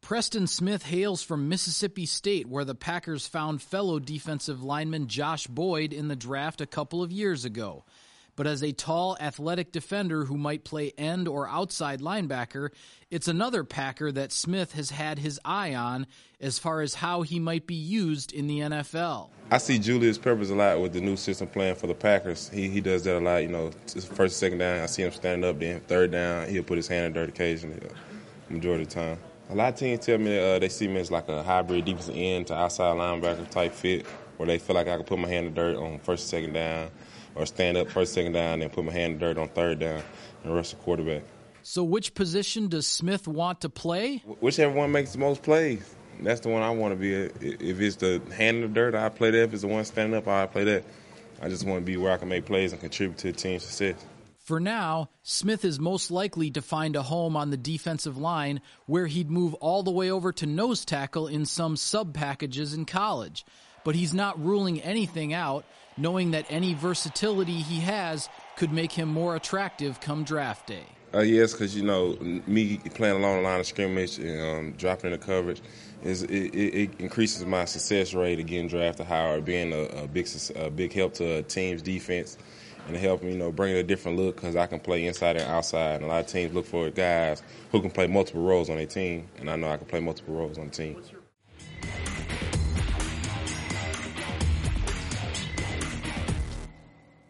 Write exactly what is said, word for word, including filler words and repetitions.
Preston Smith hails from Mississippi State, where the Packers found fellow defensive lineman Josh Boyd in the draft a couple of years ago. But as a tall, athletic defender who might play end or outside linebacker, it's another Packer that Smith has had his eye on as far as how he might be used in the N F L. I see Julius Peppers a lot with the new system playing for the Packers. He he does that a lot. You know, first, second down, I see him standing up. Then third down, he'll put his hand in dirt occasionally, uh, majority of the time. A lot of teams tell me uh, they see me as like a hybrid defensive end to outside linebacker type fit, where they feel like I can put my hand in dirt on first and second down, or stand up first, second down, and put my hand in dirt on third down and rush the quarterback. So which position does Smith want to play? Whichever one makes the most plays. That's the one I want to be at. If it's the hand in the dirt, I play that. If it's the one standing up, I play that. I just want to be where I can make plays and contribute to the team's success. For now, Smith is most likely to find a home on the defensive line where he'd move all the way over to nose tackle in some sub-packages in college. But he's not ruling anything out, knowing that any versatility he has could make him more attractive come draft day. Uh, yes, because, you know, me playing along the line of scrimmage and um, dropping in the coverage, is it, it, it increases my success rate of getting drafted higher, being a, a big a big help to a team's defense and help, you know, bring it a different look because I can play inside and outside. And a lot of teams look for guys who can play multiple roles on their team, and I know I can play multiple roles on the team.